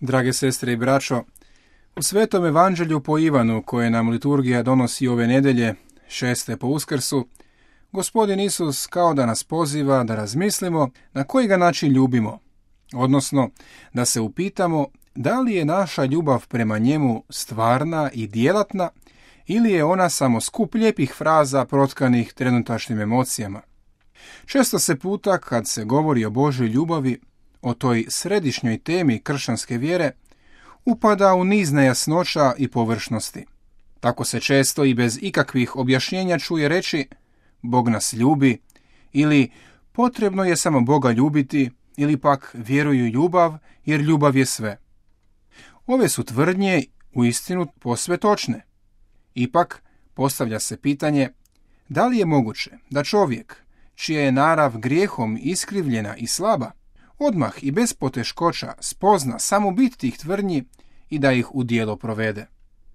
Drage sestre i braćo, u Svetom evanđelju po Ivanu, koje nam liturgija donosi ove nedelje, 6. po Uskrsu, Gospodin Isus kao da nas poziva da razmislimo na koji ga način ljubimo, odnosno da se upitamo da li je naša ljubav prema njemu stvarna i djelatna ili je ona samo skup lijepih fraza protkanih trenutačnim emocijama. Često se puta kad se govori o Božoj ljubavi, o toj središnjoj temi kršćanske vjere, upada u niz nejasnoća i površnosti. Tako se često i bez ikakvih objašnjenja čuje reći Bog nas ljubi, ili potrebno je samo Boga ljubiti, ili pak vjeruju ljubav, jer ljubav je sve. Ove su tvrdnje uistinu posve točne. Ipak postavlja se pitanje da li je moguće da čovjek, čija je narav grijehom iskrivljena i slaba, odmah i bez poteškoća spozna samo bit tih tvrdnji i da ih u djelo provede.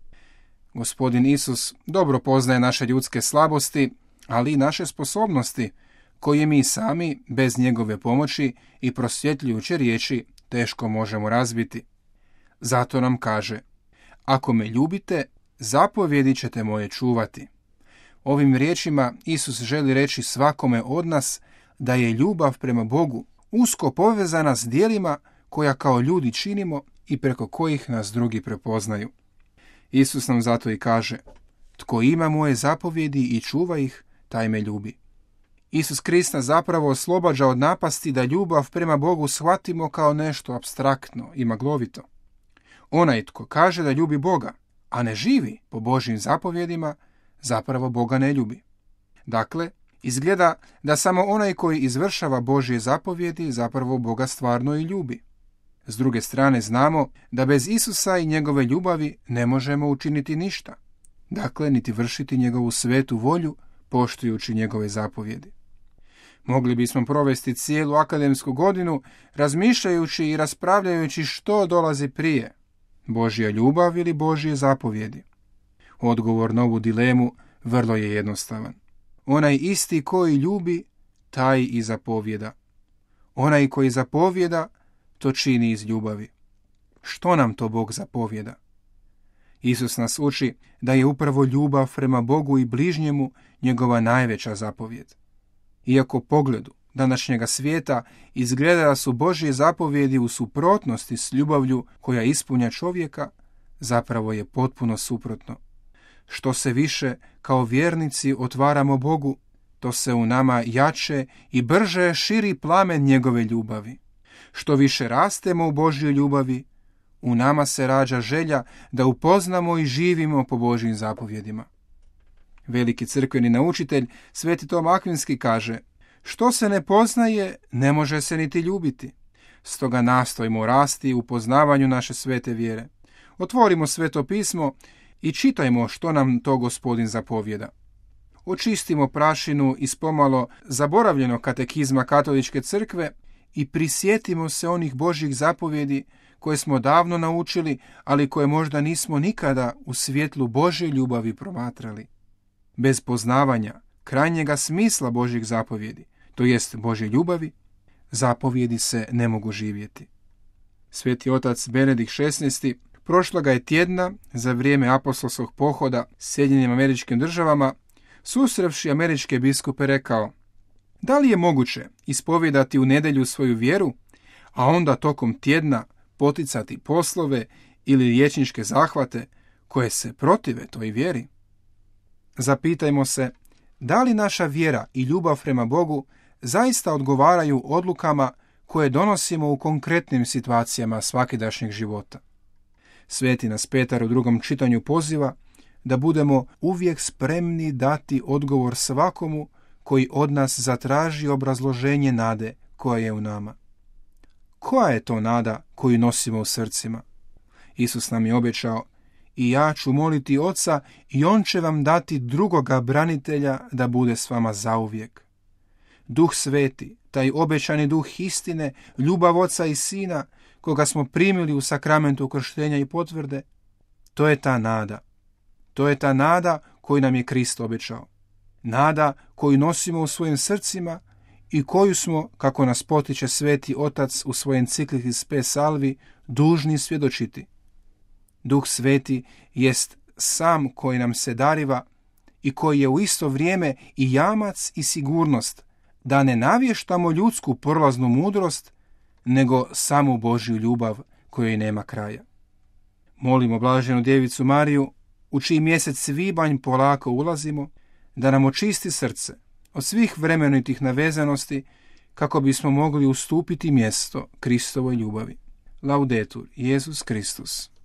Gospodin Isus dobro poznaje naše ljudske slabosti, ali i naše sposobnosti, koje mi sami, bez njegove pomoći i prosvjetljujuće riječi, teško možemo razbiti. Zato nam kaže: ako me ljubite, zapovjedi ćete moje čuvati. Ovim riječima Isus želi reći svakome od nas da je ljubav prema Bogu usko povezana s djelima koja kao ljudi činimo i preko kojih nas drugi prepoznaju. Isus nam zato i kaže: tko ima moje zapovjedi i čuva ih, taj me ljubi. Isus Krist nas zapravo oslobađa od napasti da ljubav prema Bogu shvatimo kao nešto apstraktno i maglovito. Onaj tko kaže da ljubi Boga, a ne živi po Božjim zapovjedima, zapravo Boga ne ljubi. Dakle, izgleda da samo onaj koji izvršava Božje zapovjedi zapravo Boga stvarno i ljubi. S druge strane znamo da bez Isusa i njegove ljubavi ne možemo učiniti ništa. Dakle, niti vršiti njegovu svetu volju poštujući njegove zapovjedi. Mogli bismo provesti cijelu akademsku godinu razmišljajući i raspravljajući što dolazi prije, Božja ljubav ili Božje zapovjedi. Odgovor na ovu dilemu vrlo je jednostavan. Onaj isti koji ljubi, taj i zapovjeda. Onaj koji zapovjeda, to čini iz ljubavi. Što nam to Bog zapovjeda? Isus nas uči da je upravo ljubav prema Bogu i bližnjemu njegova najveća zapovjed. Iako pogledu današnjega svijeta izgleda da su Božje zapovjedi u suprotnosti s ljubavlju koja ispunja čovjeka, zapravo je potpuno suprotno. Što se više kao vjernici otvaramo Bogu, to se u nama jače i brže širi plamen njegove ljubavi. Što više rastemo u Božjoj ljubavi, u nama se rađa želja da upoznamo i živimo po Božjim zapovjedima. Veliki crkveni naučitelj Sveti Tom Akvinski kaže: što se ne poznaje, ne može se niti ljubiti. Stoga nastojimo rasti u poznavanju naše svete vjere. Otvorimo Sveto pismo i čitajmo što nam to Gospodin zapovjeda. Očistimo prašinu iz pomalo zaboravljenog katekizma Katoličke crkve i prisjetimo se onih Božjih zapovjedi koje smo davno naučili, ali koje možda nismo nikada u svjetlu Božje ljubavi promatrali. Bez poznavanja krajnjega smisla Božjih zapovjedi, to jest Božje ljubavi, zapovjedi se ne mogu živjeti. Sveti otac Benedikt XVI prošloga je tjedna za vrijeme apostolskog pohoda Sjedinjenim Američkim Državama, susrevši američke biskupe, rekao: da li je moguće ispovijedati u nedjelju svoju vjeru, a onda tokom tjedna poticati poslove ili liječničke zahvate koje se protive toj vjeri? Zapitajmo se, da li naša vjera i ljubav prema Bogu zaista odgovaraju odlukama koje donosimo u konkretnim situacijama svakidašnjeg života. Sveti nas Petar u drugom čitanju poziva da budemo uvijek spremni dati odgovor svakomu koji od nas zatraži obrazloženje nade koja je u nama. Koja je to nada koju nosimo u srcima? Isus nam je obećao: i ja ću moliti Oca i on će vam dati drugoga branitelja da bude s vama zauvijek. Duh Sveti, taj obećani duh istine, ljubav Oca i Sina, koga smo primili u sakramentu krštenja i potvrde, to je ta nada. To je ta nada koju nam je Krist obećao. Nada koju nosimo u svojim srcima i koju smo, kako nas potiče Sveti Otac u svojoj encikliki Spe Salvi, dužni svjedočiti. Duh Sveti jest sam koji nam se dariva i koji je u isto vrijeme i jamac i sigurnost, da ne navještamo ljudsku prolaznu mudrost, nego samu Božju ljubav kojoj nema kraja. Molimo blaženu Djevicu Mariju, u čiji mjesec svibanj polako ulazimo, da nam očisti srce od svih vremenitih navezanosti, kako bismo mogli ustupiti mjesto Kristovoj ljubavi. Laudetur Jesus Christus.